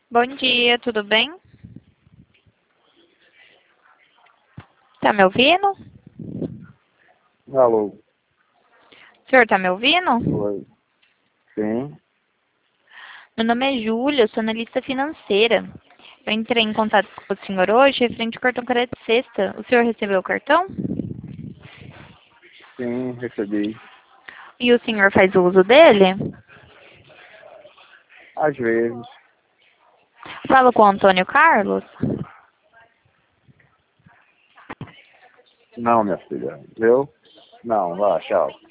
Bom dia, tudo bem? Tá me ouvindo? Alô, O senhor tá me ouvindo? oi. Sim, Meu nome é Júlia, eu sou analista financeira. Eu entrei em contato com o senhor hoje referente ao cartão crédito sexta. O senhor recebeu o cartão? sim, recebi. E o senhor faz o uso dele? Às vezes. Falo com o Antônio Carlos? Não, minha filha. Viu? Não, vá, tchau.